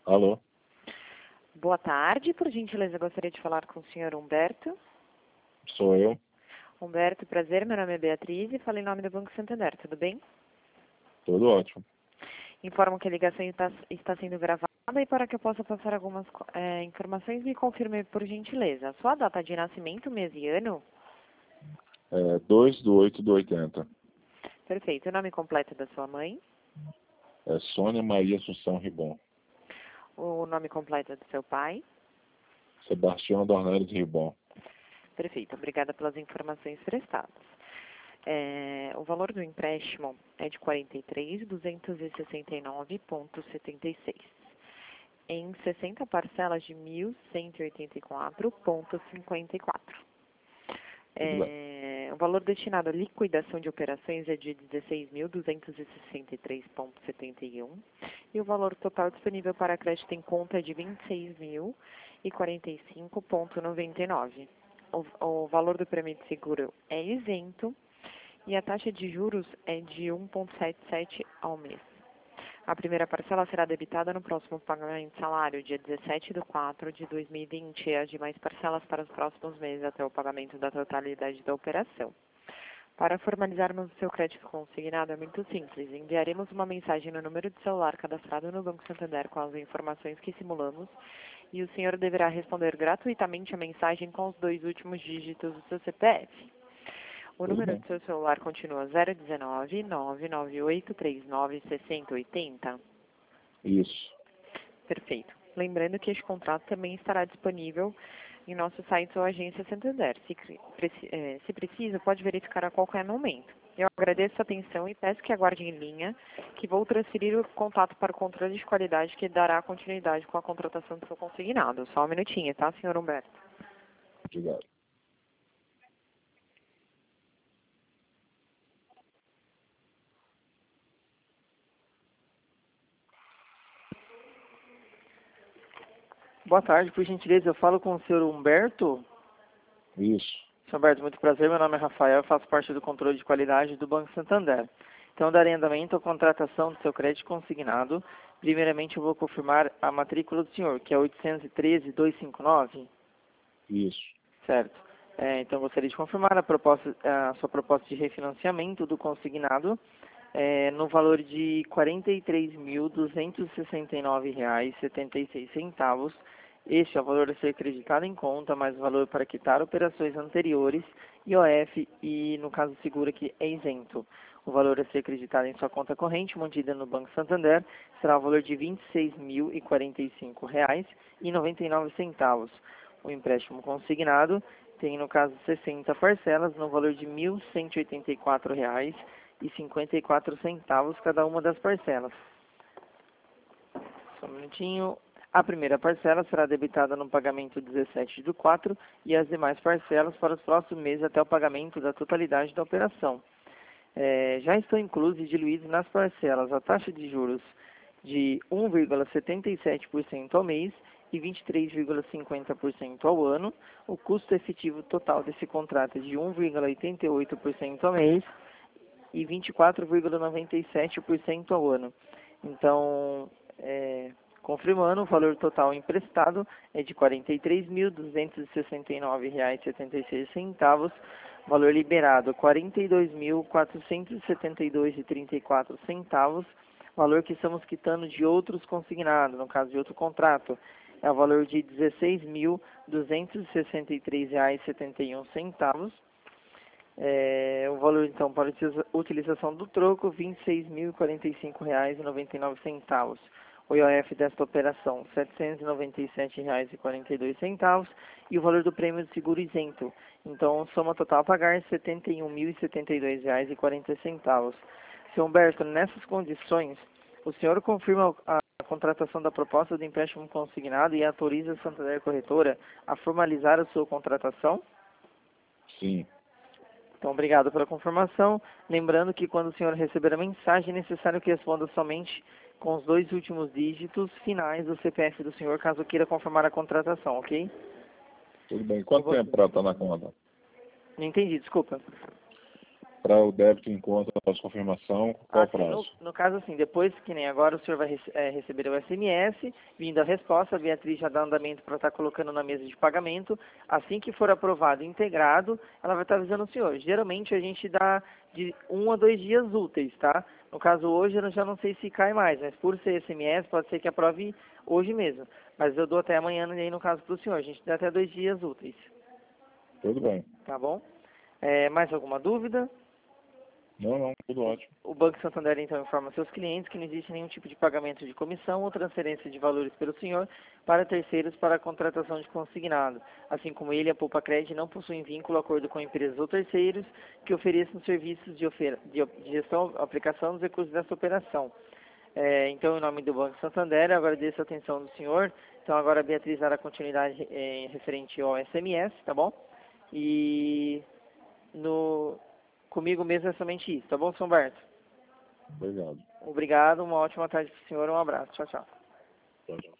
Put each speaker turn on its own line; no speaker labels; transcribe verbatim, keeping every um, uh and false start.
Alô?
Boa tarde, por gentileza, gostaria de falar com o senhor Humberto.
Sou eu?
Humberto, prazer, meu nome é Beatriz e falo em nome do Banco Santander, tudo bem?
Tudo ótimo.
Informo que a ligação está, está sendo gravada e para que eu possa passar algumas é, informações, me confirme por gentileza. Sua data de nascimento, mês e ano?
É dois do oito do oitenta.
Perfeito. O nome completo da sua mãe?
É Sônia Maria Assunção Ribon.
O nome completo do seu pai?
Sebastião Dornelles Ribon.
Perfeito. Obrigada pelas informações prestadas. É, o valor do empréstimo é de quarenta e três mil duzentos e sessenta e nove vírgula setenta e seis, em sessenta parcelas de mil cento e oitenta e quatro vírgula cinquenta e quatro. É, o valor destinado à liquidação de operações é de dezesseis mil duzentos e sessenta e três vírgula setenta e um e o valor total disponível para crédito em conta é de vinte e seis mil e quarenta e cinco vírgula noventa e nove. O, o valor do prêmio de seguro é isento e a taxa de juros é de um vírgula setenta e sete ao mês. A primeira parcela será debitada no próximo pagamento de salário, dia dezessete de quatro de dois mil e vinte, e as demais parcelas para os próximos meses até o pagamento da totalidade da operação. Para formalizarmos o seu crédito consignado é muito simples. Enviaremos uma mensagem no número de celular cadastrado no Banco Santander com as informações que simulamos e o senhor deverá responder gratuitamente a mensagem com os dois últimos dígitos do seu C P F. O
Tudo
número
bem.
do seu celular continua zero um nove, nove nove oito três nove, seis zero oito zero?
Isso.
Perfeito. Lembrando que este contrato também estará disponível em nosso site ou agência Santander. Se, eh, se precisa, pode verificar a qualquer momento. Eu agradeço a atenção e peço que aguarde em linha, que vou transferir o contato para o controle de qualidade que dará continuidade com a contratação do seu consignado. Só um minutinho, tá, senhor Humberto?
Obrigado.
Boa tarde, por gentileza, eu falo com o senhor Humberto.
Isso.
senhor Humberto, muito prazer, meu nome é Rafael, eu faço parte do controle de qualidade do Banco Santander. Então, darei andamento à contratação do seu crédito consignado. Primeiramente, eu vou confirmar a matrícula do senhor, que é oitocentos e treze, duzentos e cinquenta e nove.
Isso.
Certo. É, então, gostaria de confirmar a, proposta, a sua proposta de refinanciamento do consignado é, no valor de quarenta e três mil duzentos e sessenta e nove reais e setenta e seis centavos. Este é o valor a ser acreditado em conta, mais o valor para quitar operações anteriores, I O F e, no caso seguro aqui, é isento. O valor a ser acreditado em sua conta corrente, mantida no Banco Santander, será o valor de vinte e seis mil e quarenta e cinco reais e noventa e nove centavos. O empréstimo consignado tem, no caso, sessenta parcelas, no valor de mil cento e oitenta e quatro reais e cinquenta e quatro centavos cada uma das parcelas. Só um minutinho. A primeira parcela será debitada no pagamento dezessete do quatro e as demais parcelas para os próximos meses até o pagamento da totalidade da operação. É, já estão inclusos e diluídos nas parcelas a taxa de juros de um vírgula setenta e sete por cento ao mês e vinte e três vírgula cinquenta por cento ao ano. O custo efetivo total desse contrato é de um vírgula oitenta e oito por cento ao mês e vinte e quatro vírgula noventa e sete por cento ao ano. Então, é, confirmando, o valor total emprestado é de quarenta e três mil duzentos e sessenta e nove reais e setenta e seis centavos, valor liberado quarenta e dois mil quatrocentos e setenta e dois reais e trinta e quatro centavos, valor que estamos quitando de outros consignados, no caso de outro contrato, é o valor de dezesseis mil duzentos e sessenta e três reais e setenta e um centavos. É, o valor, então, para a utilização do troco, vinte e seis mil e quarenta e cinco reais e noventa e nove centavos. O I O F desta operação, setecentos e noventa e sete reais e quarenta e dois centavos. E o valor do prêmio de seguro isento. Então, soma total a pagar, setenta e um mil e setenta e dois reais e quarenta centavos. Senhor Humberto, nessas condições, o senhor confirma a contratação da proposta de empréstimo consignado e autoriza a Santander Corretora a formalizar a sua contratação?
Sim.
Então, obrigado pela confirmação. Lembrando que quando o senhor receber a mensagem, é necessário que responda somente com os dois últimos dígitos finais do C P F do senhor, caso queira confirmar a contratação, ok?
Tudo bem. Quanto
vou...
tempo para estar na conta?
Não entendi, desculpa.
para o débito em conta após confirmação, qual
Ah, sim,
prazo?
no, no caso, assim, depois que nem agora o senhor vai rece é, receber o S M S, vindo a resposta, a Beatriz já dá andamento para estar colocando na mesa de pagamento. Assim que for aprovado e integrado, ela vai estar avisando o senhor. Geralmente a gente dá de um a dois dias úteis, tá? No caso hoje eu já não sei se cai mais, mas por ser S M S pode ser que aprove hoje mesmo. Mas eu dou até amanhã aí no caso para o senhor. A gente dá até dois dias úteis.
Tudo bem.
Tá bom? É, mais alguma dúvida?
Não, não, tudo ótimo.
O Banco Santander, então, informa seus clientes que não existe nenhum tipo de pagamento de comissão ou transferência de valores pelo senhor para terceiros para a contratação de consignado. Assim como ele, a Poupa Cred não possuem vínculo, acordo com empresas ou terceiros que ofereçam serviços de, ofer de, de gestão, aplicação dos recursos dessa operação. É, então, em nome do Banco Santander, eu agradeço a atenção do senhor. Então, agora a Beatriz dará continuidade é, referente ao S M S, tá bom? E no... comigo mesmo é somente isso, tá bom, São Humberto?
Obrigado.
Obrigado, uma ótima tarde para o senhor, um abraço. Tchau, tchau.
Tchau, tchau.